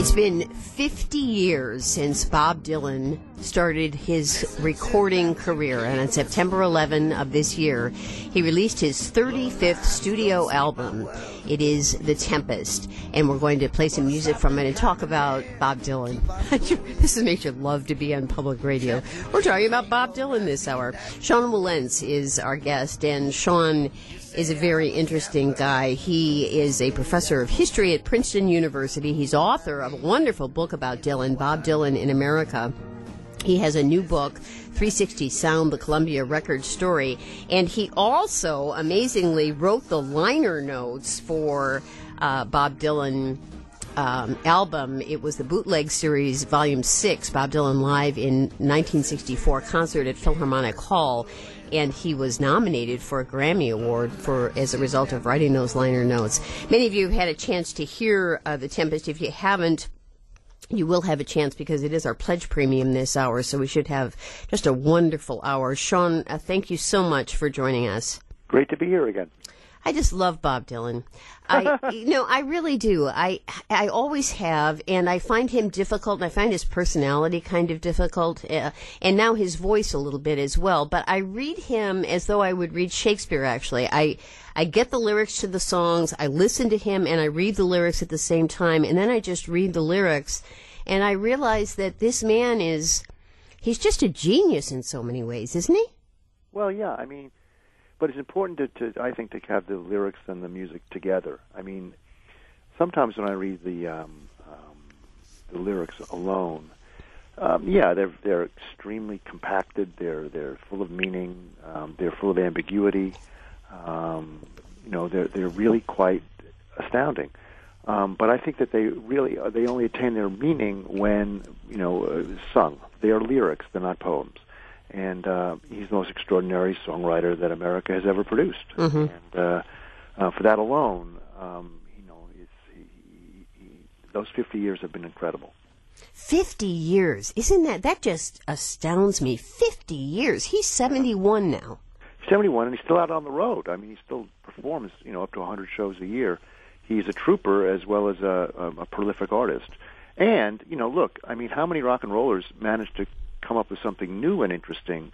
It's been 50 years since Bob Dylan started his recording career, and on September 11 of this year, he released his 35th studio album. It is The Tempest, and we're going to play some music from it and talk about Bob Dylan. This makes you love to be on public radio. We're talking about Bob Dylan this hour. Sean Wilentz is our guest, and Sean is a very interesting guy. He is a professor of history at Princeton University. He's author of a wonderful book about Dylan, Bob Dylan in America. He has a new book, 360 Sound, the Columbia Records Story, and he also amazingly wrote the liner notes for Bob Dylan album. It was the Bootleg Series, Volume 6, Bob Dylan Live in 1964 concert at Philharmonic Hall, and he was nominated for a Grammy Award as a result of writing those liner notes. Many of you have had a chance to hear The Tempest. If you haven't, you will have a chance because it is our pledge premium this hour, so we should have just a wonderful hour. Sean, thank you so much for joining us. Great to be here again. I just love Bob Dylan. I really do. I always have, and I find him difficult, and I find his personality kind of difficult, and now his voice a little bit as well. But I read him as though I would read Shakespeare, actually. I get the lyrics to the songs, I listen to him, and I read the lyrics at the same time, and then I just read the lyrics, and I realize that this man he's just a genius in so many ways, isn't he? Well, yeah, I mean, but it's important to I think, to have the lyrics and the music together. I mean, sometimes when I read the lyrics alone, they're extremely compacted. They're full of meaning. They're full of ambiguity. They're really quite astounding. But I think that they only attain their meaning when sung. They are lyrics. They're not poems. And he's the most extraordinary songwriter that America has ever produced. Mm-hmm. And for that alone, those 50 years have been incredible. 50 years. Isn't that just astounds me. 50 years. He's 71 now. 71, and he's still out on the road. I mean, he still performs, up to 100 shows a year. He's a trooper as well as a prolific artist. And, look, I mean, how many rock and rollers managed to come up with something new and interesting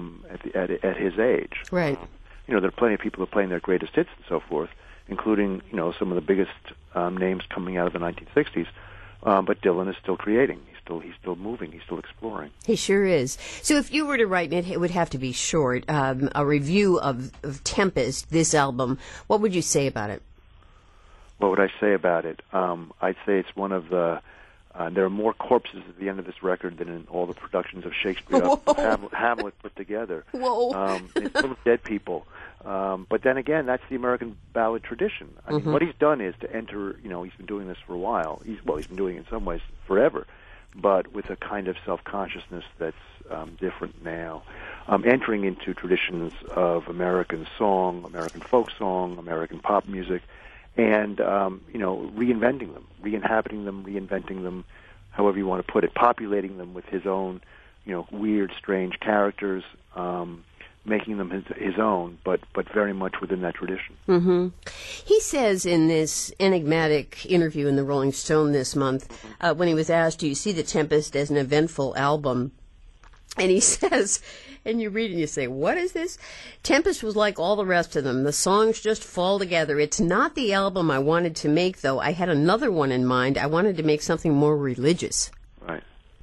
at his age? Right. There are plenty of people who are playing their greatest hits and so forth, including, some of the biggest names coming out of the 1960s. But Dylan is still creating. He's still moving. He's still exploring. He sure is. So if you were to write, it would have to be short, a review of Tempest, this album, what would you say about it? What would I say about it? I'd say it's one of the... there are more corpses at the end of this record than in all the productions of Shakespeare, Hamlet put together. Whoa! It's full of dead people. But then again, that's the American ballad tradition. I mean, what he's done is to enter. He's been doing this for a while. He's been doing it in some ways forever, but with a kind of self-consciousness that's different now. Entering into traditions of American song, American folk song, American pop music, and reinventing them, re-inhabiting them, reinventing them, however you want to put it, populating them with his own, weird, strange characters, making them his own, but very much within that tradition. Mm-hmm. He says in this enigmatic interview in the Rolling Stone this month, when he was asked, do you see The Tempest as an eventful album? And he says, and you read and you say, what is this? Tempest was like all the rest of them. The songs just fall together. It's not the album I wanted to make, though. I had another one in mind. I wanted to make something more religious. Right.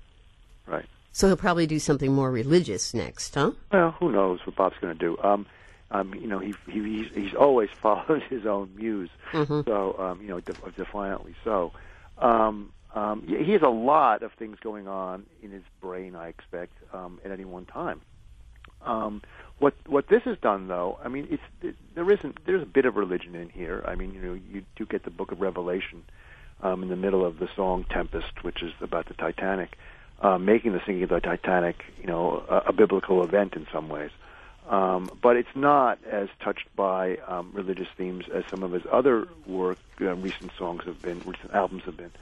So he'll probably do something more religious next, huh? Well, who knows what Bob's going to do. He's always followed his own muse, so, defiantly so. He has a lot of things going on in his brain, I expect, at any one time. What this has done, though, I mean, there's a bit of religion in here. I mean, you do get the Book of Revelation in the middle of the song Tempest, which is about the Titanic, making the sinking of the Titanic, a biblical event in some ways. But it's not as touched by religious themes as some of his other work, recent albums have been.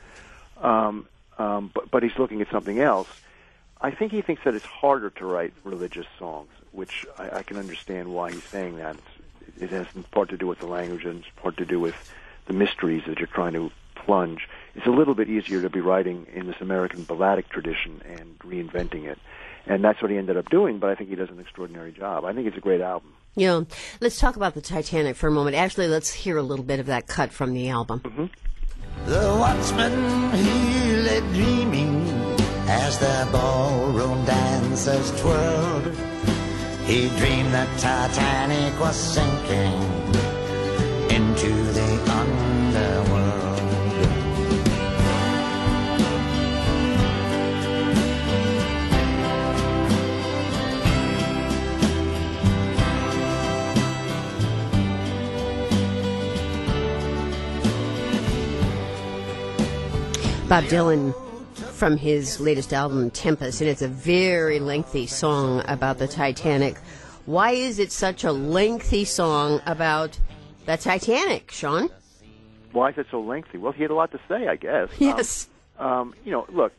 But he's looking at something else. I think he thinks that it's harder to write religious songs, which I can understand why he's saying that. It has in part to do with the language and part to do with the mysteries that you're trying to plunge. it's a little bit easier to be writing in this American balladic tradition and reinventing it. And that's what he ended up doing, but I think he does an extraordinary job. I think it's a great album. Yeah. Let's talk about the Titanic for a moment. Actually, let's hear a little bit of that cut from the album. Mm-hmm. The watchman, he lay dreaming as the ballroom dancers twirled. He dreamed the Titanic was sinking into the underworld. Bob Dylan from his latest album, Tempest, and it's a very lengthy song about the Titanic. Why is it such a lengthy song about the Titanic, Sean? Why is it so lengthy? Well, he had a lot to say, I guess. Yes. Look,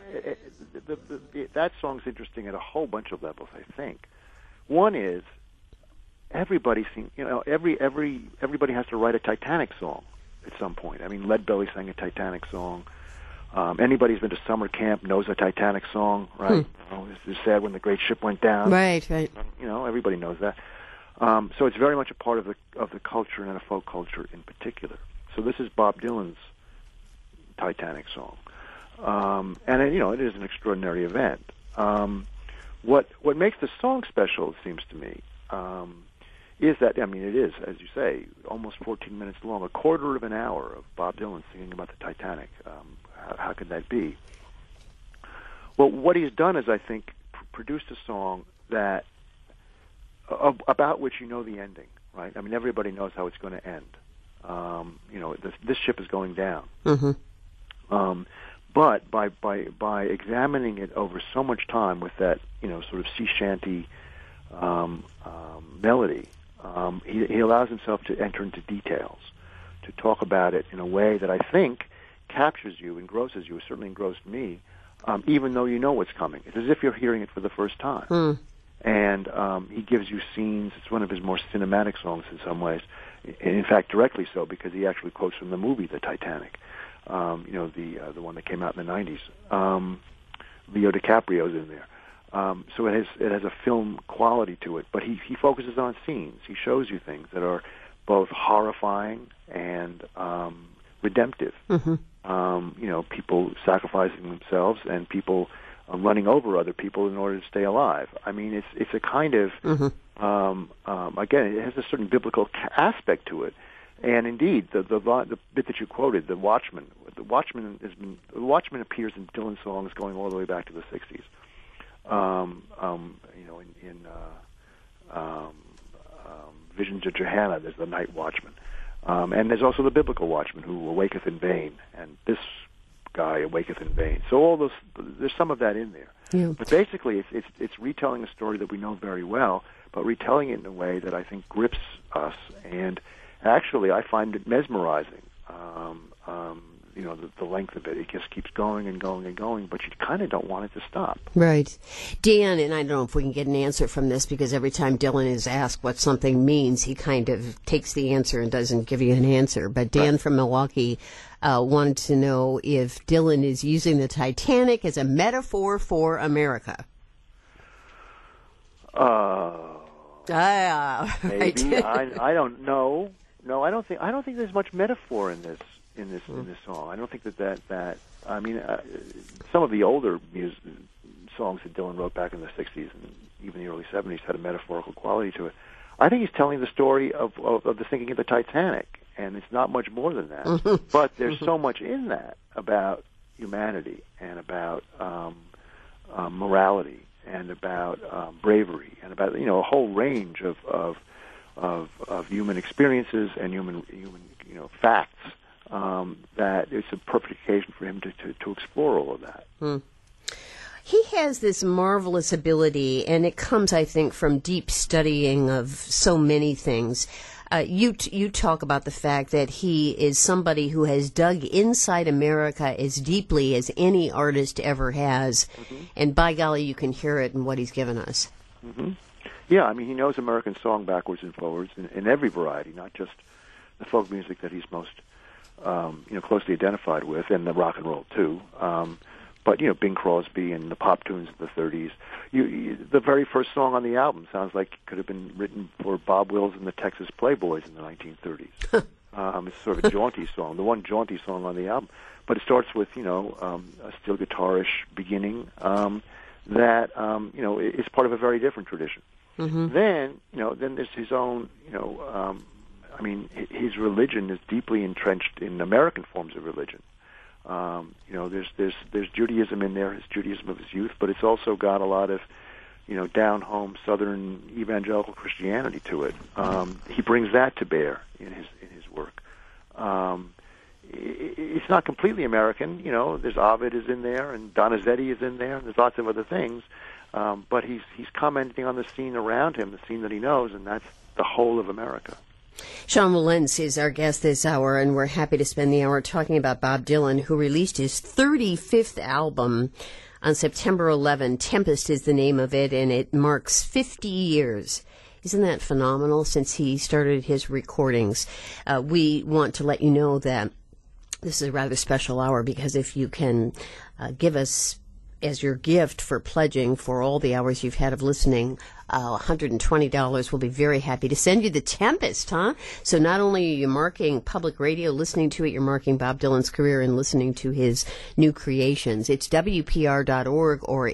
that song's interesting at a whole bunch of levels, I think. One is everybody has to write a Titanic song at some point. I mean, Leadbelly sang a Titanic song. Anybody who's been to summer camp knows a Titanic song, right? It's sad when the great ship went down. Right. Everybody knows that. So it's very much a part of the culture and a folk culture in particular. So this is Bob Dylan's Titanic song, and it is an extraordinary event. What makes the song special, it seems to me, is that, it is, as you say, almost 14 minutes long, a quarter of an hour of Bob Dylan singing about the Titanic. How could that be? Well, what he's done is, I think, produced a song that about which you know the ending, right? I mean, everybody knows how it's going to end. This ship is going down. Mm-hmm. But by examining it over so much time with that, sort of sea shanty melody, he allows himself to enter into details, to talk about it in a way that I think captures you, engrosses you. It certainly engrossed me, even though you know what's coming. It's as if you're hearing it for the first time. Mm. And he gives you scenes. It's one of his more cinematic songs in some ways. In fact, directly so, because he actually quotes from the movie The Titanic, the one that came out in the 90s. Leo DiCaprio's in there. So it has a film quality to it, but he focuses on scenes. He shows you things that are both horrifying and redemptive. Mm-hmm. People sacrificing themselves and people running over other people in order to stay alive. I mean, it's a kind of again, it has a certain biblical aspect to it. And indeed, the bit that you quoted, the Watchman appears in Dylan songs going all the way back to the 60s. Visions of Johanna, there's the night watchman. And there's also the biblical watchman who awaketh in vain, and this guy awaketh in vain. So all those, there's some of that in there. Yeah. But basically, it's retelling a story that we know very well, but retelling it in a way that I think grips us. And actually, I find it mesmerizing. The length of it. It just keeps going and going and going, but you kind of don't want it to stop. Right. Dan, and I don't know if we can get an answer from this, because every time Dylan is asked what something means, he kind of takes the answer and doesn't give you an answer. But Dan from Milwaukee wanted to know if Dylan is using the Titanic as a metaphor for America. Maybe. I don't know. No, I don't think there's much metaphor in this song. I don't think that I mean, some of the older songs that Dylan wrote back in the 60s and even the early 70s had a metaphorical quality to it. I think he's telling the story of the sinking of the Titanic, and it's not much more than that. But there's so much in that about humanity and about morality and about bravery and about a whole range of human experiences and human facts. That it's a perfect occasion for him to explore all of that. He has this marvelous ability, and it comes, I think, from deep studying of so many things. You talk about the fact that he is somebody who has dug inside America as deeply as any artist ever has, and by golly, you can hear it in what he's given us. Mm-hmm. Yeah, I mean, he knows American song backwards and forwards in every variety, not just the folk music that he's most closely identified with, and the rock and roll too. But Bing Crosby and the pop tunes of the 30s. The very first song on the album sounds like it could have been written for Bob Wills and the Texas Playboys in the 1930s. It's sort of a jaunty song, the one jaunty song on the album. But it starts with a steel guitarish beginning that is part of a very different tradition. Mm-hmm. Then there's his own his religion is deeply entrenched in American forms of religion. There's Judaism in there, his Judaism of his youth, but it's also got a lot of, down home Southern evangelical Christianity to it. He brings that to bear in his work. It's not completely American. There's Ovid is in there, and Donizetti is in there, and there's lots of other things. But he's commenting on the scene around him, the scene that he knows, and that's the whole of America. Sean Wilentz is our guest this hour, and we're happy to spend the hour talking about Bob Dylan, who released his 35th album on September 11. Tempest is the name of it, and it marks 50 years. Isn't that phenomenal, since he started his recordings? We want to let you know that this is a rather special hour, because if you can give us as your gift for pledging for all the hours you've had of listening, $120, we'll be very happy to send you The Tempest, huh? So not only are you marking public radio, listening to it, you're marking Bob Dylan's career and listening to his new creations. It's WPR.org or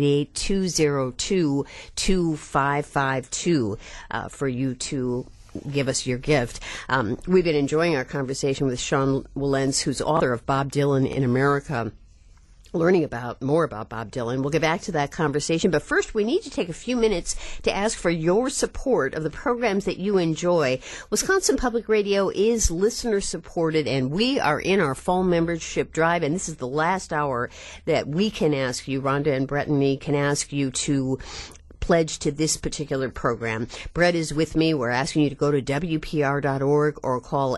888-202-2552 for you to give us your gift. We've been enjoying our conversation with Sean Wilentz, who's author of Bob Dylan in America, learning more about Bob Dylan. We'll get back to that conversation, but first we need to take a few minutes to ask for your support of the programs that you enjoy. Wisconsin Public Radio is listener supported, and we are in our fall membership drive, and this is the last hour that we can ask you, Rhonda and Brett and me can ask you to pledge to this particular program. Brett is with me. We're asking you to go to WPR.org or call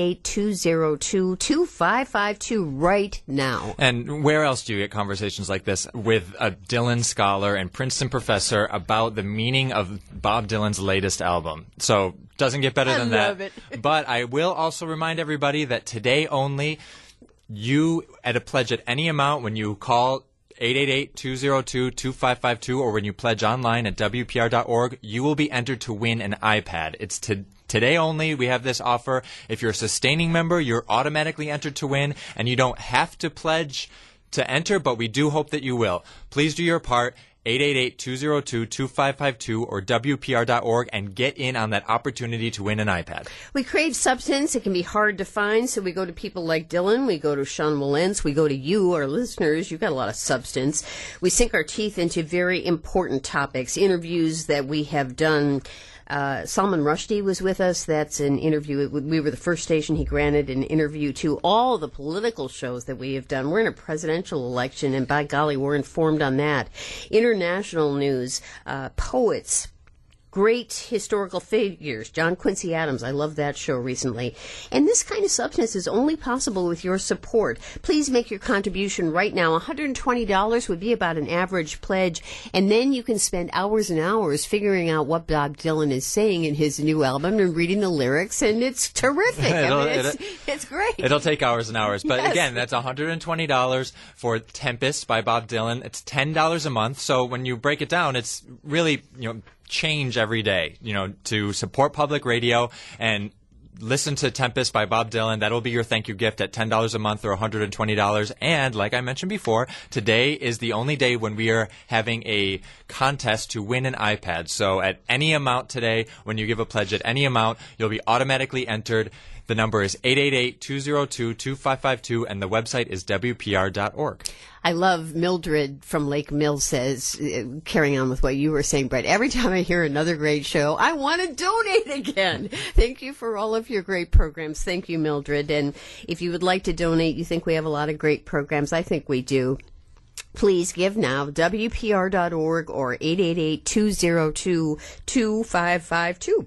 888-202-2552 right now. And where else do you get conversations like this with a Dylan scholar and Princeton professor about the meaning of Bob Dylan's latest album? So doesn't get better than that. I love it. But I will also remind everybody that today only, you at a pledge at any amount, when you call 888-202-2552 or when you pledge online at WPR.org, you will be entered to win an iPad. It's today only. We have this offer. If you're a sustaining member, you're automatically entered to win, and you don't have to pledge to enter, but we do hope that you will. Please do your part. 888-202-2552 or WPR.org and get in on that opportunity to win an iPad. We crave substance. It can be hard to find, so we go to people like Dylan. We go to Sean Wilentz. We go to you, our listeners. You've got a lot of substance. We sink our teeth into very important topics, interviews that we have done. Salman Rushdie was with us. That's an interview. We were the first station he granted an interview to. All the political shows that we have done. We're in a presidential election, and by golly, we're informed on that. International news, poets, great historical figures. John Quincy Adams, I love that show recently. And this kind of substance is only possible with your support. Please make your contribution right now. $120 would be about an average pledge, and then you can spend hours and hours figuring out what Bob Dylan is saying in his new album and reading the lyrics, and it's terrific. It's great. It'll take hours and hours. But yes. Again, that's $120 for Tempest by Bob Dylan. It's $10 a month. So when you break it down, it's really, change every day, to support public radio and listen to Tempest by Bob Dylan. That'll be your thank you gift at $10 a month or $120. And like I mentioned before, today is the only day when we are having a contest to win an iPad. So at any amount today, when you give a pledge at any amount, you'll be automatically entered. The number is 888-202-2552, and the website is WPR.org. I love Mildred from Lake Mills says, carrying on with what you were saying, Brett, every time I hear another great show, I want to donate again. Thank you for all of your great programs. Thank you, Mildred. And if you would like to donate, you think we have a lot of great programs. I think we do. Please give now, WPR.org or 888-202-2552.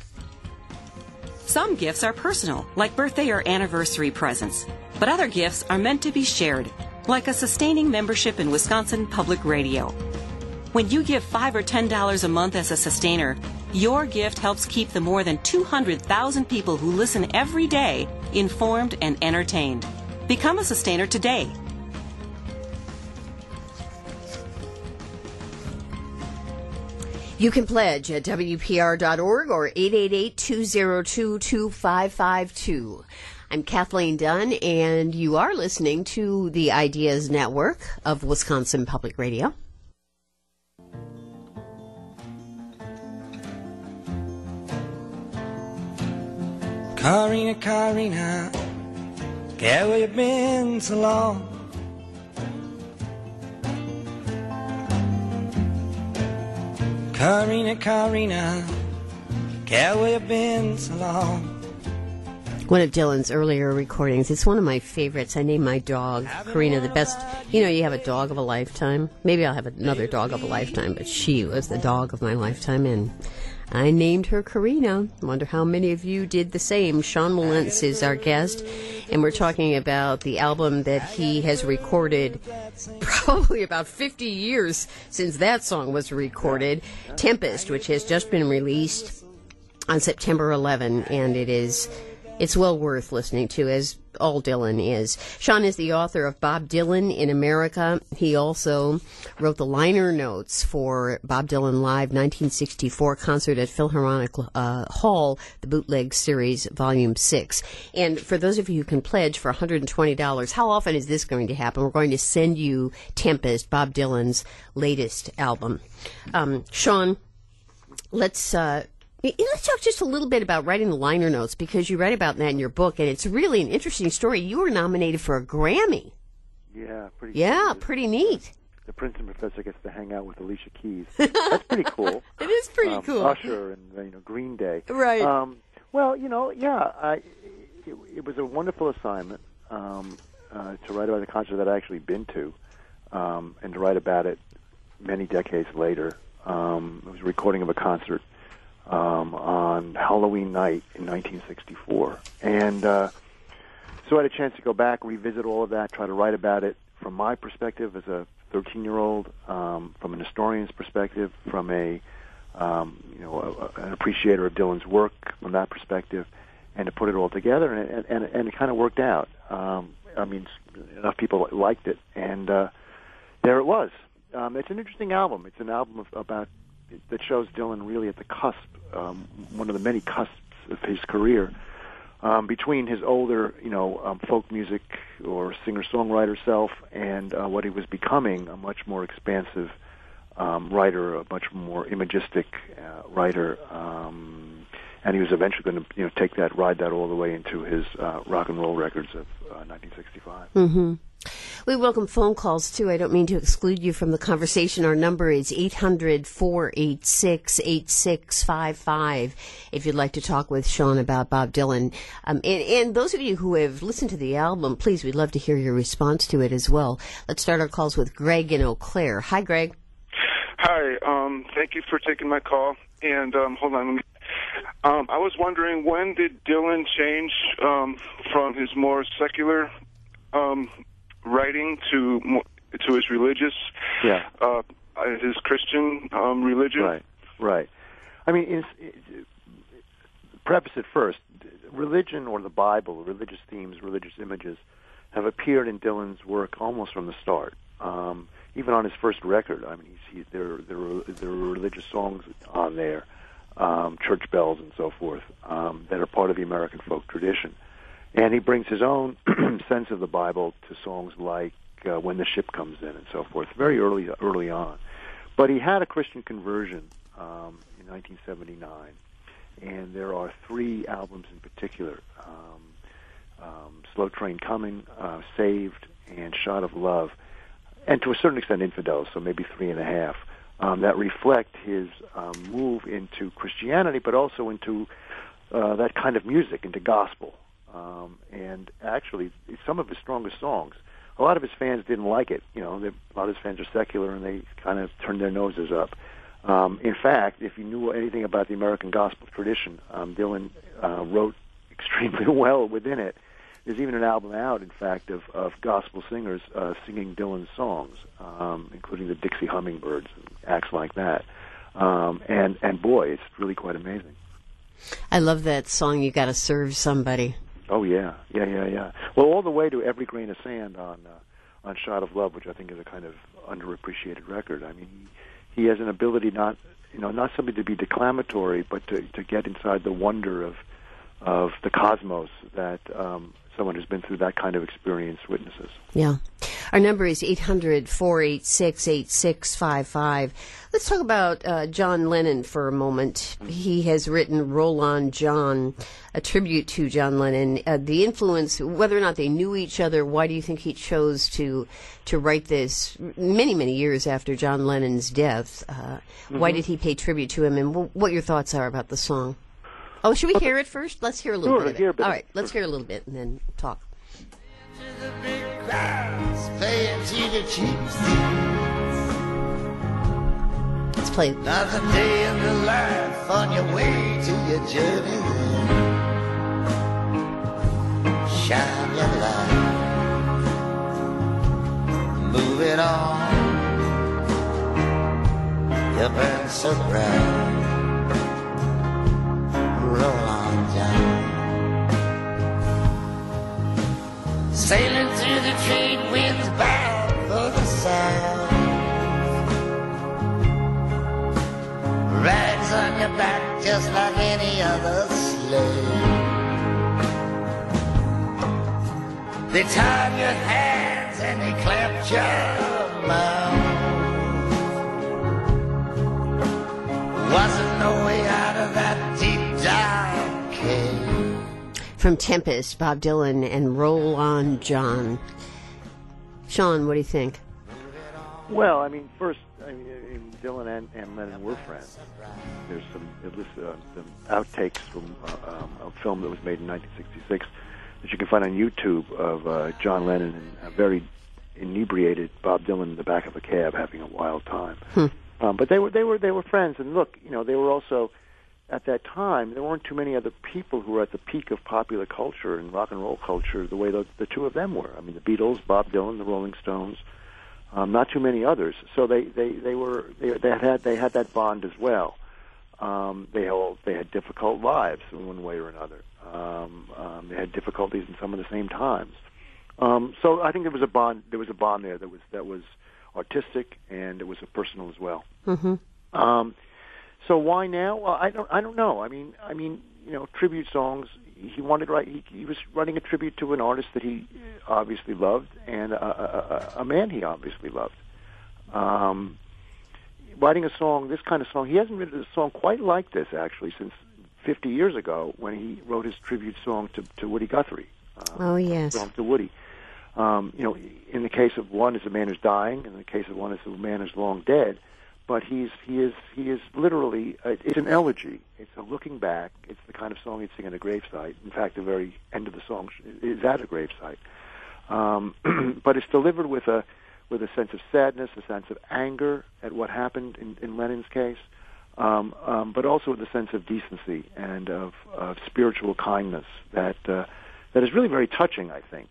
Some gifts are personal, like birthday or anniversary presents. But other gifts are meant to be shared, like a sustaining membership in Wisconsin Public Radio. When you give $5 or $10 a month as a sustainer, your gift helps keep the more than 200,000 people who listen every day informed and entertained. Become a sustainer today. You can pledge at WPR.org or 888-202-2552. I'm Kathleen Dunn, and you are listening to the Ideas Network of Wisconsin Public Radio. Karina, Karina, girl, where you been so long? Karina, Karina, girl, where you been so long? One of Dylan's earlier recordings. It's one of my favorites. I named my dog Karina the best. You know, you have a dog of a lifetime. Maybe I'll have another dog of a lifetime, but she was the dog of my lifetime, and I named her Karina. I wonder how many of you did the same. Sean Wilentz is our guest, and we're talking about the album that he has recorded probably about 50 years since that song was recorded, Tempest, which has just been released on September 11, and it's well worth listening to, as all Dylan is. Sean is the author of Bob Dylan in America. He also wrote the liner notes for Bob Dylan Live 1964 concert at Philharmonic Hall, the Bootleg Series, Volume 6. And for those of you who can pledge for $120, how often is this going to happen? We're going to send you Tempest, Bob Dylan's latest album. Sean, let's talk just a little bit about writing the liner notes, because you write about that in your book, and it's really an interesting story. You were nominated for a Grammy. Yeah, pretty neat. The Princeton professor gets to hang out with Alicia Keys. That's pretty cool. It is pretty cool. Usher and Green Day. Right. Well, it was a wonderful assignment to write about a concert that I actually been to, and to write about it many decades later. It was a recording of a concert on Halloween night in 1964. And so I had a chance to go back, revisit all of that, try to write about it from my perspective as a 13-year-old, from an historian's perspective, from an appreciator of Dylan's work from that perspective, and to put it all together, and it kind of worked out. Enough people liked it, and there it was. It's an interesting album. It's an album that shows Dylan really at the cusp, one of the many cusps of his career, between his older, folk music or singer-songwriter self and what he was becoming, a much more expansive writer, a much more imagistic writer, and he was eventually going to ride that all the way into his rock and roll records of 1965. Mm-hmm. We welcome phone calls, too. I don't mean to exclude you from the conversation. Our number is 800-486-8655 if you'd like to talk with Sean about Bob Dylan. And those of you who have listened to the album, please, we'd love to hear your response to it as well. Let's start our calls with Greg in Eau Claire. Hi, Greg. Hi. Thank you for taking my call. And hold on. I was wondering, when did Dylan change from his more secular writing to his religious, his Christian religion? Right. I mean, preface it first. Religion or the Bible, religious themes, religious images, have appeared in Dylan's work almost from the start. Even on his first record, I mean, there are religious songs on there, church bells and so forth, that are part of the American folk tradition. And he brings his own sense of the Bible to songs like When the Ship Comes In and so forth, very early on. But he had a Christian conversion in 1979, and there are three albums in particular, Slow Train Coming, Saved, and Shot of Love, and to a certain extent Infidels, so maybe 3.5, that reflect his move into Christianity, but also into that kind of music, into gospel. And actually, some of his strongest songs, a lot of his fans didn't like it. A lot of his fans are secular, and they kind of turned their noses up. In fact, if you knew anything about the American gospel tradition, Dylan wrote extremely well within it. there's even an album out, in fact, of gospel singers singing Dylan's songs, including the Dixie Hummingbirds and acts like that. And boy, it's really quite amazing. I love that song, You Gotta Serve Somebody. Oh, yeah. Well, all the way to Every Grain of Sand on Shot of Love, which I think is a kind of underappreciated record. I mean, he has an ability not something to be declamatory, but to get inside the wonder of the cosmos that someone who's been through that kind of experience witnesses. Yeah. Our number is 800-486-8655. Let's talk about John Lennon for a moment. He has written Roll On John, a tribute to John Lennon. The influence, whether or not they knew each other, why do you think he chose to write this many, many years after John Lennon's death? Why did he pay tribute to him, and what your thoughts are about the song? Oh, should we hear it first? Let's hear a little bit of it. All right, let's hear a little bit and then talk. The big crowds paying to the cheap seats. Let's play. Another day in the life on your way to your journey. Shine your light, move it on. You burn so bright. Roll on, John. Sailing through the trade winds bound for the south. Rags on your back just like any other slave. They tied your hands and they clamped your mouth. Wasn't no way out of that deep dark cave. From Tempest, Bob Dylan and Roll On John. Sean, what do you think? Well, I mean, first, Dylan and Lennon were friends. There's some outtakes from a film that was made in 1966 that you can find on YouTube of John Lennon and a very inebriated Bob Dylan in the back of a cab having a wild time. But they were friends, and look, they were also. At that time, there weren't too many other people who were at the peak of popular culture and rock and roll culture the way the two of them were. I mean, the Beatles, Bob Dylan, the Rolling Stones, not too many others. So they had that bond as well. They had difficult lives in one way or another. They had difficulties in some of the same times. So I think there was a bond. There was a bond there that was artistic and it was personal as well. Mm-hmm. So why now? Well, I don't know. I mean, tribute songs. He wanted he was writing a tribute to an artist that he obviously loved and a man he obviously loved. Writing a song, this kind of song. He hasn't written a song quite like this actually since 50 years ago when he wrote his tribute song to Woody Guthrie. Oh yes. Song to Woody. In the case of one is a man who's dying, in the case of one is a man who's long dead. But he is literally, it's an elegy. It's a looking back. It's the kind of song you'd sing at a gravesite. In fact, the very end of the song is at a gravesite. But it's delivered with a sense of sadness, a sense of anger at what happened in Lennon's case, but also with a sense of decency and of spiritual kindness that is really very touching, I think.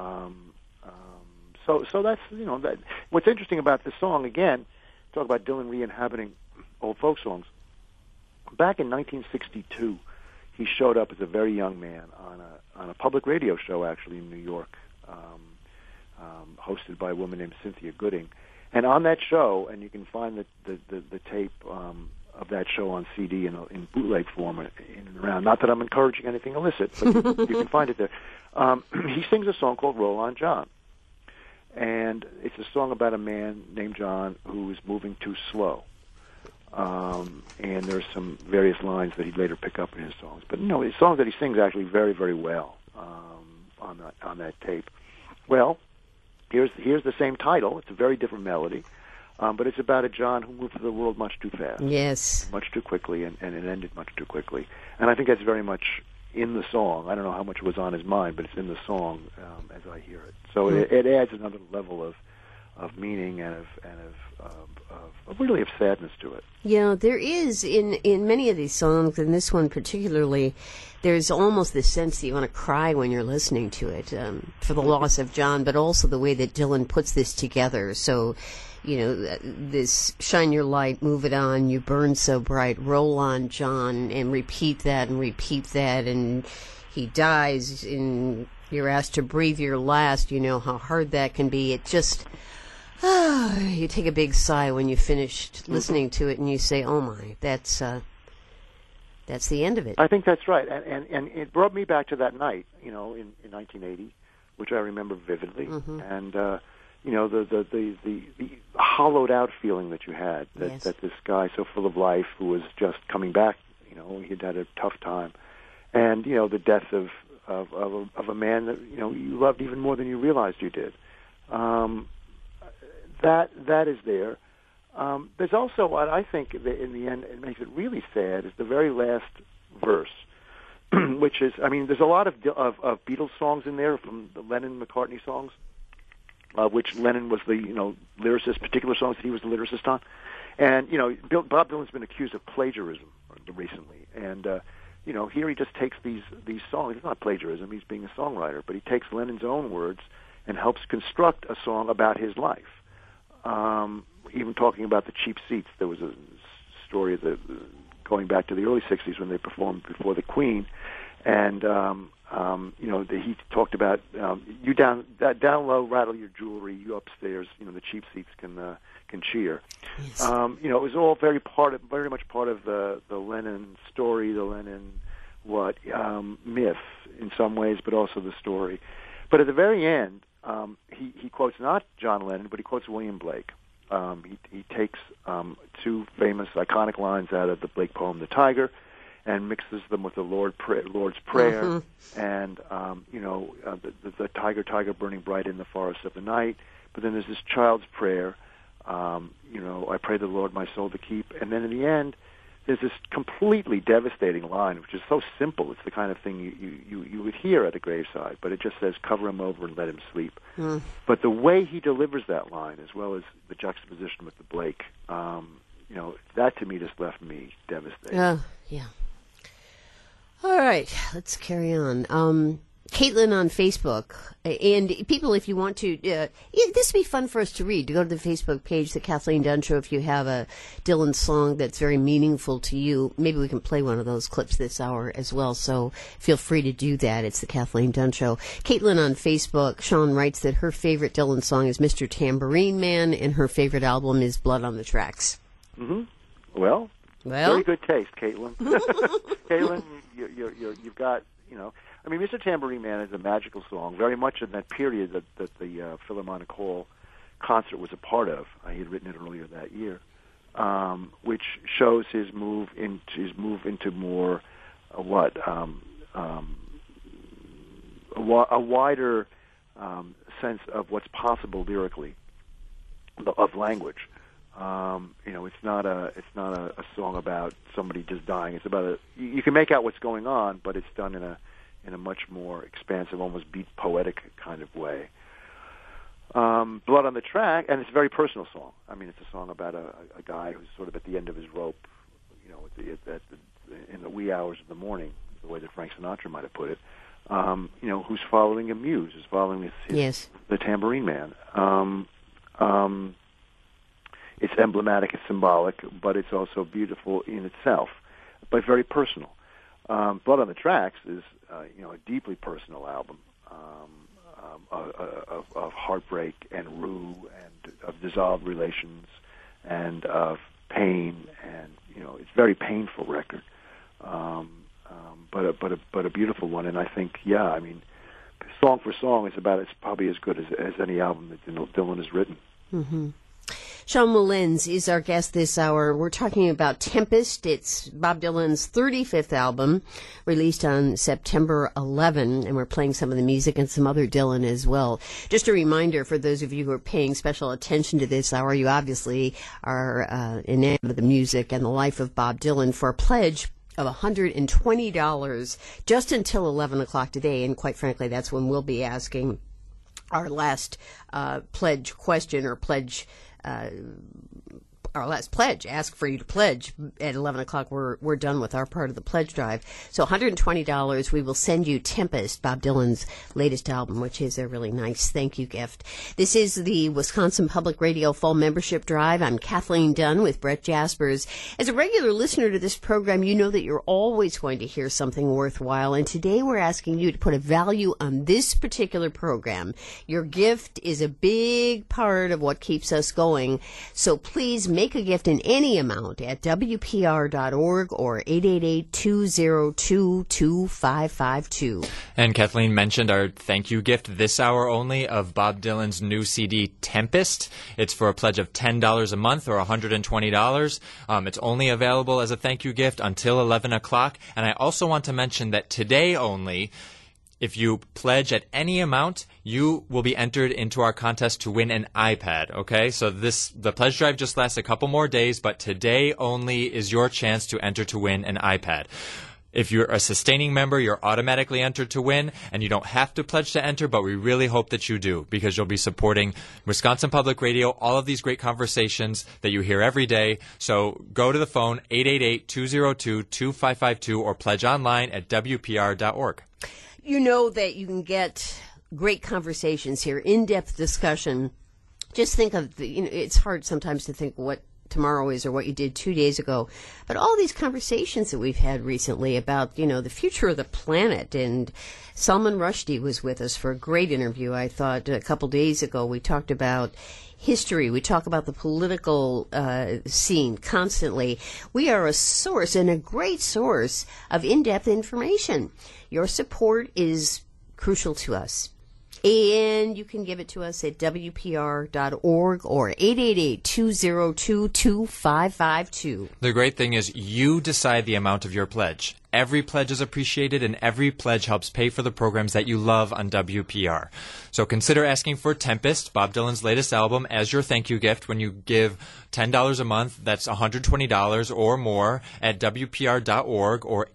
So that's, that. What's interesting about this song, again, talk about Dylan re-inhabiting old folk songs. Back in 1962, he showed up as a very young man on a public radio show, actually in New York, hosted by a woman named Cynthia Gooding. And on that show, and you can find the tape of that show on CD in bootleg form in and around. Not that I'm encouraging anything illicit, but you can find it there. He sings a song called Roll On John. And it's a song about a man named John who is moving too slow. And there's some various lines that he'd later pick up in his songs. But his songs that he sings actually very, very well on that tape. Well, here's the same title. It's a very different melody. But it's about a John who moved through the world much too fast. Yes. Much too quickly, and it ended much too quickly. And I think that's very much in the song. I don't know how much was on his mind, but it's in the song as I hear it. So it adds another level meaning and of really of sadness to it. Yeah, there is in many of these songs, and this one particularly, there's almost this sense that you want to cry when you're listening to it for the loss of John, but also the way that Dylan puts this together. So, you know, this shine your light, move it on, you burn so bright, roll on, John, and repeat that, and he dies, and you're asked to breathe your last. You know how hard that can be. It just... you take a big sigh when you finished listening to it, and you say, "Oh my, that's the end of it." I think that's right, and it brought me back to that night, you know, in 1980, which I remember vividly, and you know the hollowed out feeling that you had that this guy so full of life who was just coming back, you know, he'd had a tough time, and you know the death of a man that you know you loved even more than you realized you did. That is there. There's also what I think that in the end it makes it really sad is the very last verse, which is, I mean, there's a lot of Beatles songs in there from the Lennon-McCartney songs, which Lennon was the lyricist, particular songs that he was the lyricist on, and you know Bob Dylan's been accused of plagiarism recently, and you know here he just takes these songs. It's not plagiarism; he's being a songwriter, but he takes Lennon's own words and helps construct a song about his life. Even talking about the cheap seats, there was a story going back to the early '60s when they performed before the Queen, and you know he talked about you down low, rattle your jewelry, you upstairs, you know the cheap seats can cheer. Yes. You know it was all very much part of the Lennon story, the Lennon myth in some ways, but also the story. But at the very end. He quotes not John Lennon, but he quotes William Blake. He takes two famous, iconic lines out of the Blake poem, "The Tiger," and mixes them with the Lord's Prayer, and you know, the tiger, tiger, burning bright in the forest of the night. But then there's this child's prayer, you know, I pray the Lord my soul to keep. And then in the end, there's this completely devastating line, which is so simple. It's the kind of thing you would hear at a graveside, but it just says, cover him over and let him sleep. But the way he delivers that line, as well as the juxtaposition with the Blake, you know, that to me just left me devastated. Yeah. All right, let's carry on. Caitlin on Facebook, and people, if you want to, this would be fun for us to read. To go to the Facebook page, the Kathleen Dunn Show. If you have a Dylan song that's very meaningful to you, maybe we can play one of those clips this hour as well. So feel free to do that. It's the Kathleen Dunn Show. Caitlin on Facebook, Sean writes that her favorite Dylan song is "Mr. Tambourine Man," and her favorite album is "Blood on the Tracks." Well, very good taste, Caitlin. Caitlin, you've got, you know. I mean, Mr. Tambourine Man is a magical song, very much in that period that the Philharmonic Hall concert was a part of. He had written it earlier that year, which shows his move into more a wider sense of what's possible lyrically, of language. You know, it's not a song about somebody just dying. It's about you can make out what's going on, but it's done in a much more expansive, almost beat poetic kind of way. Blood on the Track, and it's a very personal song. I mean, it's a song about a guy who's sort of at the end of his rope, you know, in the wee hours of the morning, the way that Frank Sinatra might have put it. You know, who's following a muse, who's following the Tambourine Man. It's emblematic, it's symbolic, but it's also beautiful in itself, but very personal. Blood on the Tracks is, you know, a deeply personal album of heartbreak and rue and of dissolved relations and of pain, and you know, it's a very painful record, but a beautiful one. And I think, yeah, I mean, song for song, it's probably as good as any album that Dylan has written. Mm-hmm. Sean Mullins is our guest this hour. We're talking about Tempest. It's Bob Dylan's 35th album, released on September 11, and we're playing some of the music and some other Dylan as well. Just a reminder for those of you who are paying special attention to this hour, you obviously are enamored with the music and the life of Bob Dylan. For a pledge of $120 just until 11 o'clock today, and quite frankly, that's when we'll be asking our last pledge question or pledge. Our last pledge, ask for you to pledge at 11 o'clock. We're done with our part of the pledge drive. So $120, we will send you Tempest, Bob Dylan's latest album, which is a really nice thank you gift. This is the Wisconsin Public Radio Fall Membership Drive. I'm Kathleen Dunn with Brett Jaspers. As a regular listener to this program, you know that you're always going to hear something worthwhile. And today we're asking you to put a value on this particular program. Your gift is a big part of what keeps us going. So please make a gift in any amount at WPR.org or 888-202-2552. And Kathleen mentioned our thank you gift this hour only of Bob Dylan's new CD, Tempest. It's for a pledge of $10 a month or $120. It's only available as a thank you gift until 11 o'clock. And I also want to mention that today only, if you pledge at any amount, you will be entered into our contest to win an iPad, okay? So the pledge drive just lasts a couple more days, but today only is your chance to enter to win an iPad. If you're a sustaining member, you're automatically entered to win, and you don't have to pledge to enter, but we really hope that you do, because you'll be supporting Wisconsin Public Radio, all of these great conversations that you hear every day. So go to the phone, 888-202-2552, or pledge online at WPR.org. You know that you can get great conversations here, in-depth discussion. Just think of, it's hard sometimes to think what tomorrow is or what you did 2 days ago. But all these conversations that we've had recently about, the future of the planet. And Salman Rushdie was with us for a great interview, I thought, a couple days ago. We talked about history. We talk about the political scene constantly. We are a source, and a great source, of in-depth information. Your support is crucial to us. And you can give it to us at WPR.org or 888-202-2552. The great thing is you decide the amount of your pledge. Every pledge is appreciated, and every pledge helps pay for the programs that you love on WPR. So consider asking for Tempest, Bob Dylan's latest album, as your thank you gift when you give $10 a month. That's $120 or more at WPR.org or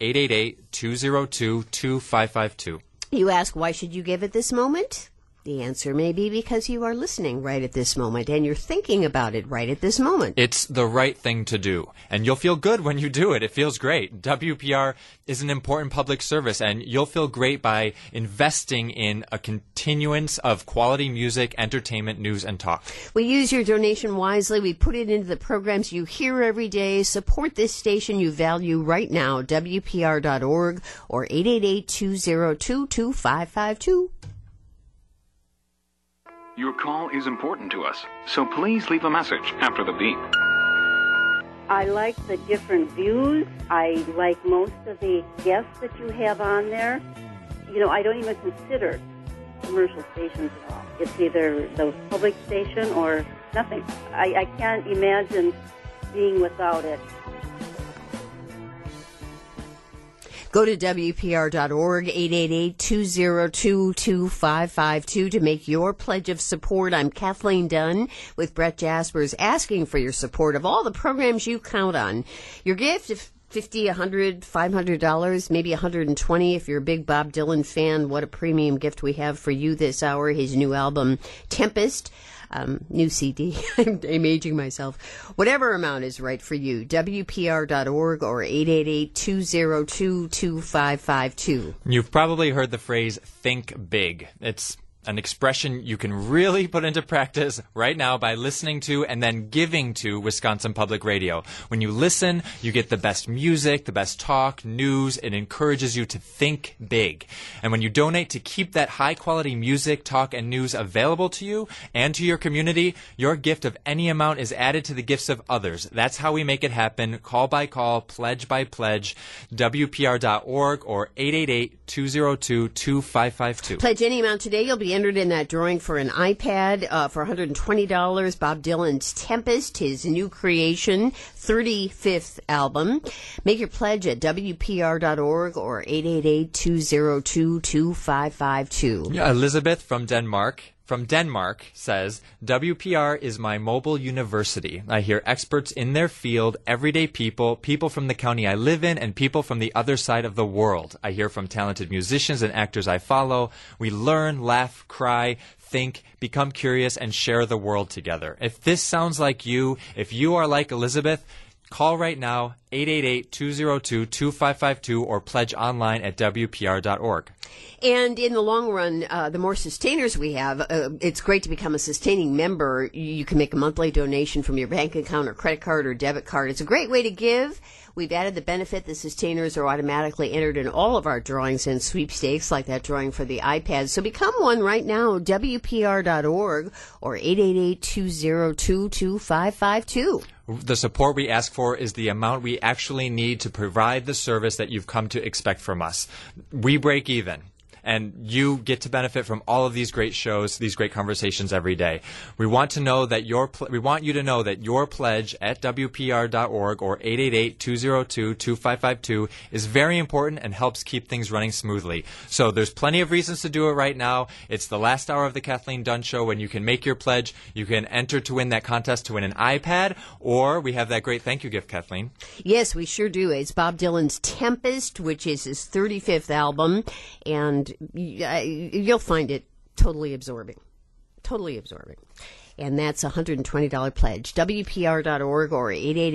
888-202-2552. You ask, why should you give at this moment? The answer may be because you are listening right at this moment and you're thinking about it right at this moment. It's the right thing to do, and you'll feel good when you do it. It feels great. WPR is an important public service, and you'll feel great by investing in a continuance of quality music, entertainment, news, and talk. We use your donation wisely. We put it into the programs you hear every day. Support this station you value right now, WPR.org or 888-202-2552. Your call is important to us, so please leave a message after the beep. I like the different views. I like most of the guests that you have on there. I don't even consider commercial stations at all. It's either the public station or nothing. I can't imagine being without it. Go to WPR.org, 888-202-2552 to make your pledge of support. I'm Kathleen Dunn with Brett Jaspers, asking for your support of all the programs you count on. Your gift, if $50, $100, $500, maybe $120 if you're a big Bob Dylan fan. What a premium gift we have for you this hour. His new album, Tempest. New CD. I'm aging myself. Whatever amount is right for you. WPR.org or 888-202-2552. You've probably heard the phrase, think big. It's an expression you can really put into practice right now by listening to and then giving to Wisconsin Public Radio. When you listen, you get the best music, the best talk, news. It encourages you to think big. And when you donate to keep that high-quality music, talk, and news available to you and to your community, your gift of any amount is added to the gifts of others. That's how we make it happen. Call by call, pledge by pledge, WPR.org or 888-202-2552. Pledge any amount today. You'll be entered in that drawing for an iPad for $120. Bob Dylan's Tempest, his new creation, 35th album. Make your pledge at WPR.org or 888-202-2552. Elizabeth from Denmark from Denmark says, WPR is my mobile university. I hear experts in their field, everyday people, people from the county I live in, and people from the other side of the world. I hear from talented musicians and actors I follow. We learn, laugh, cry, think, become curious, and share the world together. If this sounds like you, if you are like Elizabeth, call right now, 888-202-2552, or pledge online at WPR.org. And in the long run, the more sustainers we have, it's great to become a sustaining member. You can make a monthly donation from your bank account or credit card or debit card. It's a great way to give. We've added the benefit that sustainers are automatically entered in all of our drawings and sweepstakes, like that drawing for the iPad. So become one right now, WPR.org or 888-202-2552. The support we ask for is the amount we actually need to provide the service that you've come to expect from us. We break even. And you get to benefit from all of these great shows, these great conversations every day. We want to know that we want you to know that your pledge at WPR.org or 888-202-2552 is very important and helps keep things running smoothly. So there's plenty of reasons to do it right now. It's the last hour of the Kathleen Dunn Show when you can make your pledge. You can enter to win that contest to win an iPad, or we have that great thank you gift, Kathleen. Yes, we sure do. It's Bob Dylan's Tempest, which is his 35th album, and you'll find it totally absorbing. And that's a $120 pledge. WPR.org or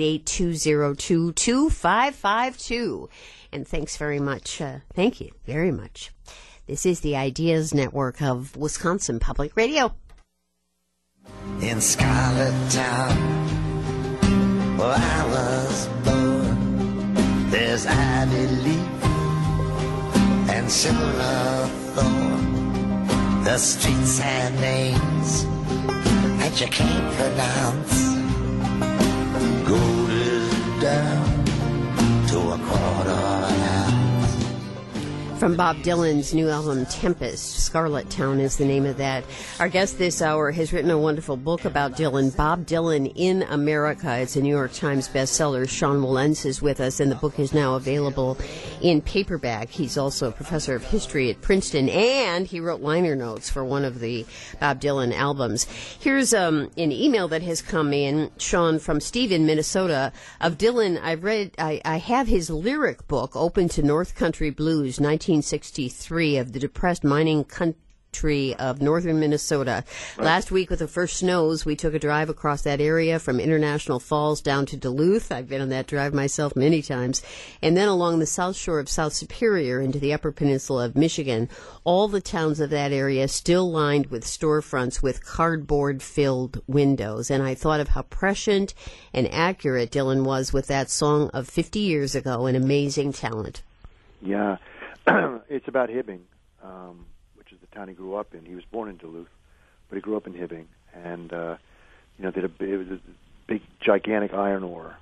888-202-2552. And thanks very much. Thank you very much. This is the Ideas Network of Wisconsin Public Radio. In Scarlet Town, where I was born, there's ivy leaf and silver thorn. The streets have names that you can't pronounce. Gold is down to a quarter ounce. From Bob Dylan's new album, Tempest, Scarlet Town is the name of that. Our guest this hour has written a wonderful book about Dylan, Bob Dylan in America. It's a New York Times bestseller. Sean Wilentz is with us, and the book is now available in paperback. He's also a professor of history at Princeton, and he wrote liner notes for one of the Bob Dylan albums. Here's an email that has come in, Sean, from Steve in Minnesota. Of Dylan, I have his lyric book, Open to North Country Blues, 1963, of the depressed mining country of northern Minnesota. Right. Last week with the first snows, we took a drive across that area from International Falls down to Duluth. I've been on that drive myself many times. And then along the south shore of South Superior into the upper peninsula of Michigan. All the towns of that area still lined with storefronts with cardboard-filled windows. And I thought of how prescient and accurate Dylan was with that song of 50 years ago, an amazing talent. Yeah. It's about Hibbing, which is the town he grew up in. He was born in Duluth, but he grew up in Hibbing, and it was a big, gigantic iron ore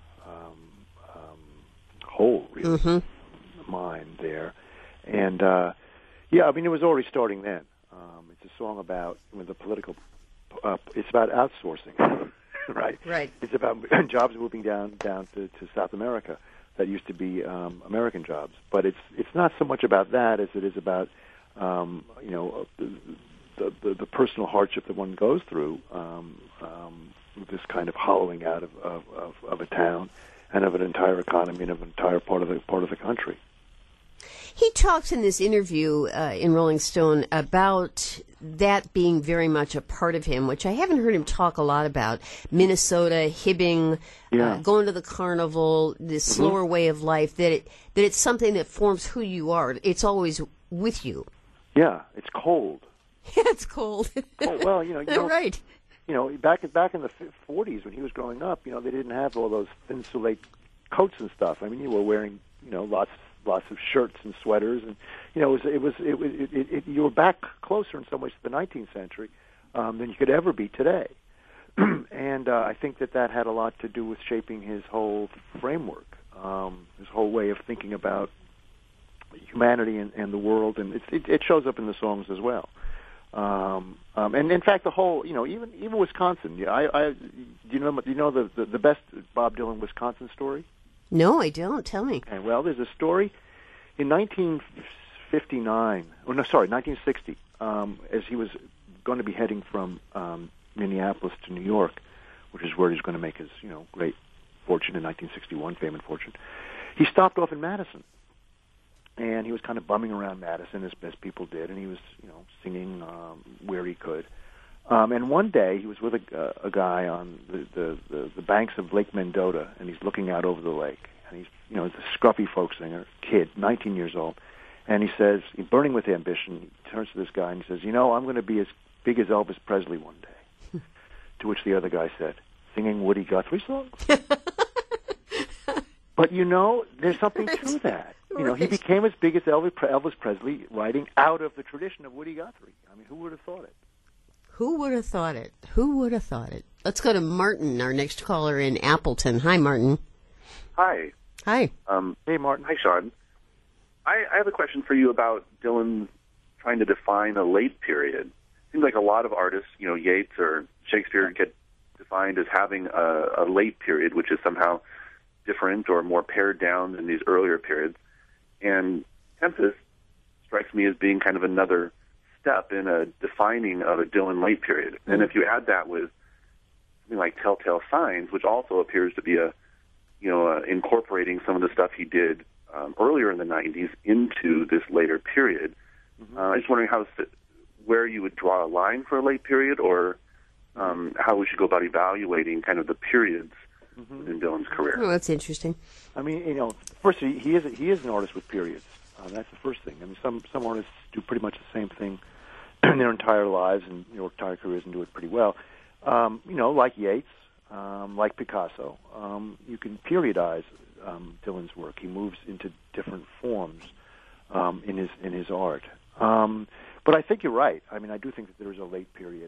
hole, really, mine there, and it was already starting then. It's a song about the political. It's about outsourcing, right? Right. It's about jobs moving down to South America. That used to be American jobs, but it's not so much about that as it is about the personal hardship that one goes through, this kind of hollowing out of a town and of an entire economy and of an entire part of the country. He talks in this interview in Rolling Stone about that being very much a part of him, which I haven't heard him talk a lot about. Minnesota, Hibbing, going to the carnival, this slower way of life, that it's something that forms who you are. It's always with you. Yeah, it's cold. Yeah, it's cold. Well, right. Back in the 40s when he was growing up, they didn't have all those thin soleil coats and stuff. I mean, you were wearing, lots of shirts and sweaters, and you were back closer in some ways to the 19th century than you could ever be today. And I think that had a lot to do with shaping his whole framework, his whole way of thinking about humanity and the world, and it shows up in the songs as well. And in fact, the whole, even Wisconsin. Do you know the best Bob Dylan Wisconsin story? No, I don't. Tell me. Okay, well, there's a story in 1960, as he was going to be heading from Minneapolis to New York, which is where he's going to make his great fortune in 1961, fame and fortune. He stopped off in Madison, and he was kind of bumming around Madison as people did, and he was singing where he could. And one day he was with a guy on the banks of Lake Mendota, and he's looking out over the lake. And he's he's a scruffy folk singer, kid, 19 years old. And he says, burning with ambition, he turns to this guy and he says, I'm going to be as big as Elvis Presley one day. To which the other guy said, singing Woody Guthrie songs? But there's something to that. He became as big as Elvis Presley, writing out of the tradition of Woody Guthrie. I mean, who would have thought it? Who would have thought it? Who would have thought it? Let's go to Martin, our next caller in Appleton. Hi, Martin. Hi. Hi. Hey, Martin. Hi, Sean. I have a question for you about Dylan trying to define a late period. It seems like a lot of artists, Yeats or Shakespeare, get defined as having a late period, which is somehow different or more pared down than these earlier periods. And Tempest strikes me as being kind of another step in a defining of a Dylan late period. And if you add that with something like Telltale Signs, which also appears to be incorporating some of the stuff he did earlier in the 90s into this later period, I'm just wondering where you would draw a line for a late period, or how we should go about evaluating kind of the periods in Dylan's career. Oh, that's interesting. I mean, first he is an artist with periods. That's the first thing. I mean, some artists do pretty much the same thing in their entire lives and entire careers and do it pretty well. Like Yeats, like Picasso. You can periodize Dylan's work. He moves into different forms in his art. But I think you're right. I mean, I do think that there is a late period.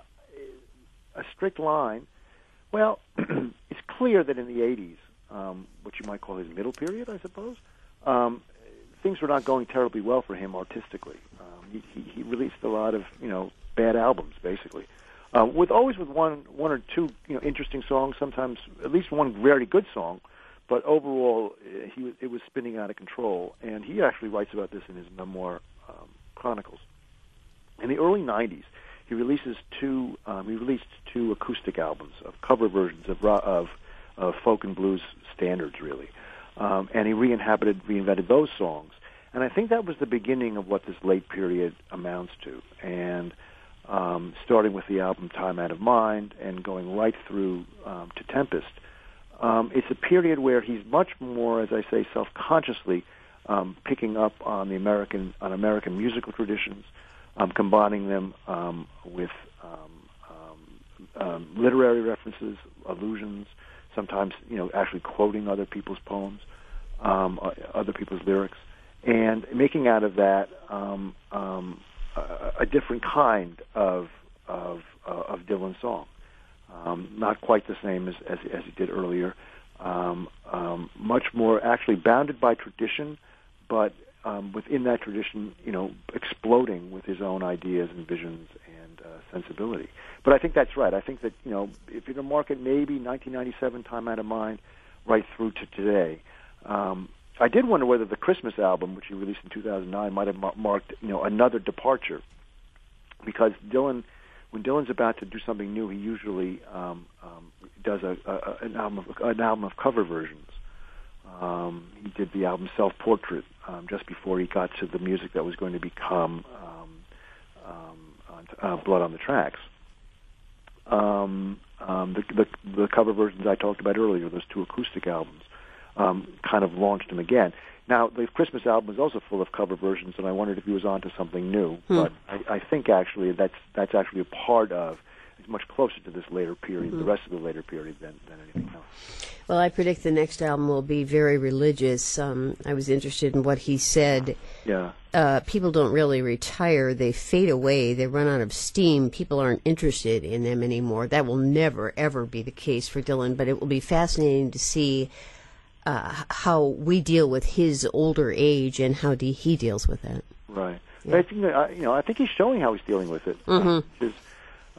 A strict line. Well, it's clear that in the 80s, what you might call his middle period, I suppose, things were not going terribly well for him artistically. He released a lot of bad albums, basically, with one or two interesting songs. Sometimes at least one very good song, but overall it was spinning out of control. And he actually writes about this in his memoir Chronicles. In the early '90s, he released two acoustic albums of cover versions of folk and blues standards, really. And he reinvented those songs. And I think that was the beginning of what this late period amounts to. And starting with the album Time Out of Mind and going right through to Tempest, it's a period where he's much more, as I say, self-consciously picking up on American musical traditions, combining them with literary references, allusions, sometimes actually quoting other people's poems, other people's lyrics, and making out of that a different kind of Dylan song. Not quite the same as he did earlier. Much more actually bounded by tradition, but within that tradition, exploding with his own ideas and visions and sensibility. But I think that's right. I think that, if you're going to market maybe 1997, Time Out of Mind, right through to today. I did wonder whether the Christmas album, which he released in 2009, might have marked, another departure, because when Dylan's about to do something new, he usually does an album of cover versions. He did the album Self-Portrait just before he got to the music that was going to become Blood on the Tracks. The cover versions I talked about earlier, those two acoustic albums, kind of launched him again. Now, the Christmas album is also full of cover versions, and I wondered if he was onto something new. But I think actually that's actually a part of. It's much closer to this later period, the rest of the later period, than anything else. Well, I predict the next album will be very religious. I was interested in what he said. Yeah. People don't really retire. They fade away. They run out of steam. People aren't interested in them anymore. That will never, ever be the case for Dylan, but it will be fascinating to see how we deal with his older age and how he deals with that. Right. Yeah. I think he's showing how he's dealing with it.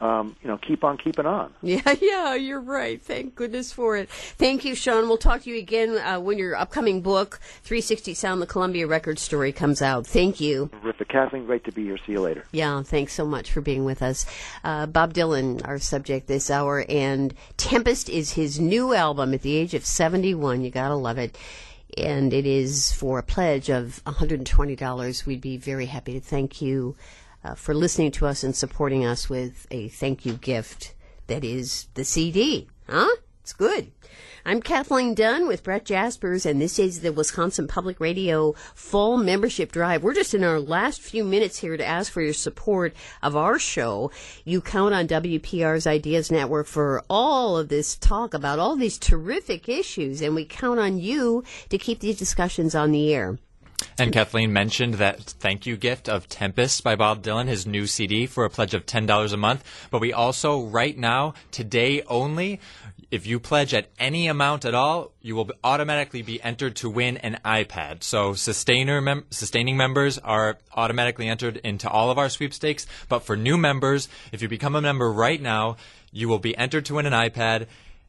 keep on keeping on. Yeah, you're right. Thank goodness for it. Thank you, Sean. We'll talk to you again when your upcoming book, 360 Sound, the Columbia Record Story, comes out. Thank you. Terrific. Kathleen, great to be here. See you later. Yeah, thanks so much for being with us. Bob Dylan, our subject this hour, and Tempest is his new album at the age of 71. You gotta love it. And it is for a pledge of $120. We'd be very happy to thank you for listening to us and supporting us with a thank you gift that is the CD. Huh? It's good. I'm Kathleen Dunn with Brett Jaspers, and this is the Wisconsin Public Radio Fall Membership Drive. We're just in our last few minutes here to ask for your support of our show. You count on WPR's Ideas Network for all of this talk about all these terrific issues, and we count on you to keep these discussions on the air. And Kathleen mentioned that thank you gift of Tempest by Bob Dylan, his new CD, for a pledge of $10 a month. But we also, right now, today only, if you pledge at any amount at all, you will automatically be entered to win an iPad. So sustaining members are automatically entered into all of our sweepstakes. But for new members, if you become a member right now, you will be entered to win an iPad.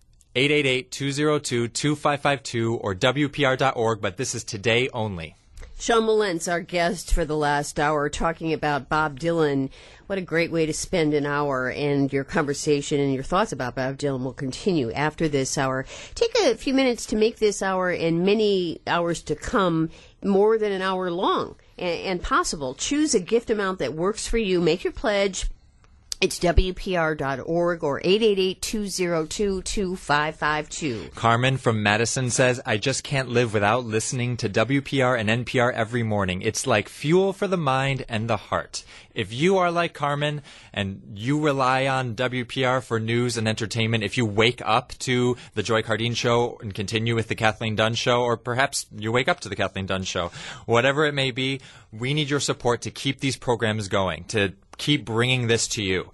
888-202-2552 or WPR.org, but this is today only. Sean Mullentz, our guest for the last hour, talking about Bob Dylan. What a great way to spend an hour, and your conversation and your thoughts about Bob Dylan will continue after this hour. Take a few minutes to make this hour and many hours to come more than an hour long and possible. Choose a gift amount that works for you. Make your pledge. It's WPR.org or 888-202-2552. Carmen from Madison says, I just can't live without listening to WPR and NPR every morning. It's like fuel for the mind and the heart. If you are like Carmen and you rely on WPR for news and entertainment, if you wake up to the Joy Cardine Show and continue with the Kathleen Dunn Show, or perhaps you wake up to the Kathleen Dunn Show, whatever it may be, we need your support to keep these programs going, to keep bringing this to you.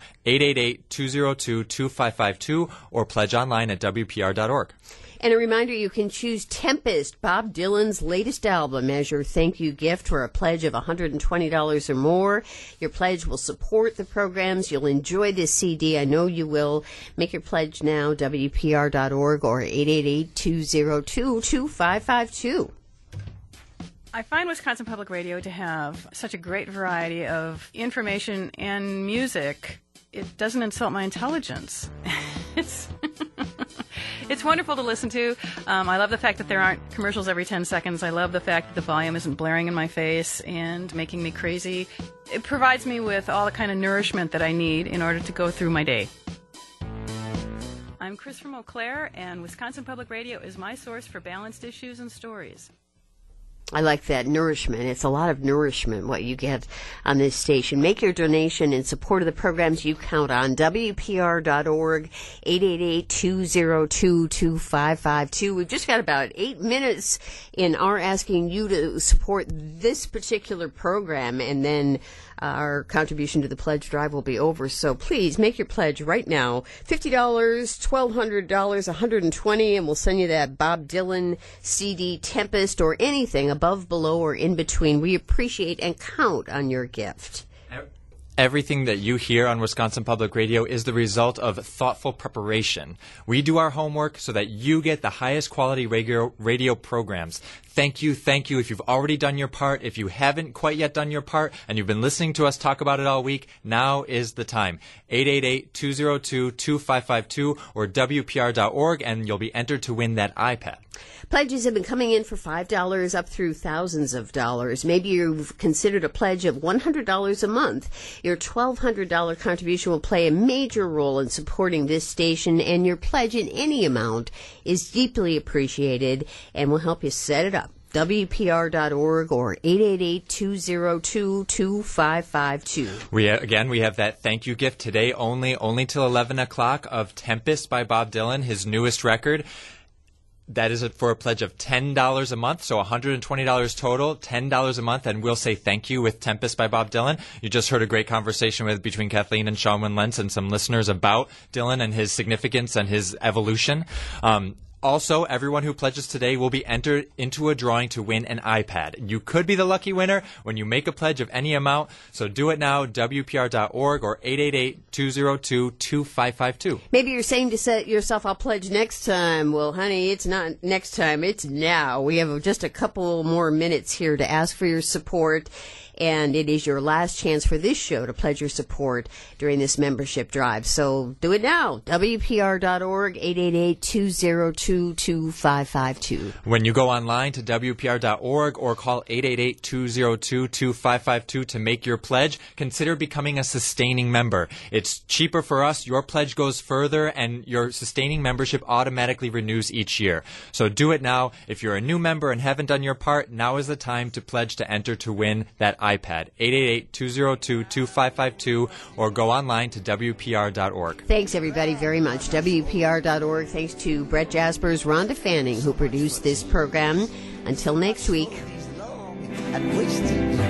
888-202-2552 or pledge online at WPR.org. And a reminder, you can choose Tempest, Bob Dylan's latest album, as your thank you gift for a pledge of $120 or more. Your pledge will support the programs. You'll enjoy this CD. I know you will. Make your pledge now, WPR.org or 888-202-2552. I find Wisconsin Public Radio to have such a great variety of information and music. It doesn't insult my intelligence. It's wonderful to listen to. I love the fact that there aren't commercials every 10 seconds. I love the fact that the volume isn't blaring in my face and making me crazy. It provides me with all the kind of nourishment that I need in order to go through my day. I'm Chris from Eau Claire, and Wisconsin Public Radio is my source for balanced issues and stories. I like that nourishment. It's a lot of nourishment, what you get on this station. Make your donation in support of the programs you count on. WPR.org, 888-202-2552. We've just got about 8 minutes in our asking you to support this particular program, and then our contribution to the pledge drive will be over. So please make your pledge right now. $50, $1,200, $120, and we'll send you that Bob Dylan CD, Tempest, or anything above, below, or in between. We appreciate and count on your gift. Everything that you hear on Wisconsin Public Radio is the result of thoughtful preparation. We do our homework so that you get the highest quality radio programs. Thank you if you've already done your part. If you haven't quite yet done your part and you've been listening to us talk about it all week, now is the time. 888-202-2552 or WPR.org, and you'll be entered to win that iPad. Pledges have been coming in for $5 up through thousands of dollars. Maybe you've considered a pledge of $100 a month. Your $1,200 contribution will play a major role in supporting this station, and your pledge in any amount is deeply appreciated and will help you set it up. WPR.org or 888-202-2552. We have that thank you gift today only till 11 o'clock of Tempest by Bob Dylan, his newest record. That is for a pledge of $10 a month, so $120 total, $10 a month, and we'll say thank you with Tempest by Bob Dylan. You just heard a great conversation between Kathleen and Sean Mullentz and some listeners about Dylan and his significance and his evolution. Also, everyone who pledges today will be entered into a drawing to win an iPad. You could be the lucky winner when you make a pledge of any amount, so do it now, WPR.org or 888-202-2552. Maybe you're saying to yourself, I'll pledge next time. Well, honey, it's not next time, it's now. We have just a couple more minutes here to ask for your support. And it is your last chance for this show to pledge your support during this membership drive. So do it now. WPR.org, 888-202-2552. When you go online to WPR.org or call 888-202-2552 to make your pledge, consider becoming a sustaining member. It's cheaper for us. Your pledge goes further, and your sustaining membership automatically renews each year. So do it now. If you're a new member and haven't done your part, now is the time to pledge to enter to win that iPad. 888-202-2552 or go online to WPR.org. Thanks, everybody, very much. WPR.org. Thanks to Brett Jaspers, Rhonda Fanning, who produced this program. Until next week. I'd wasted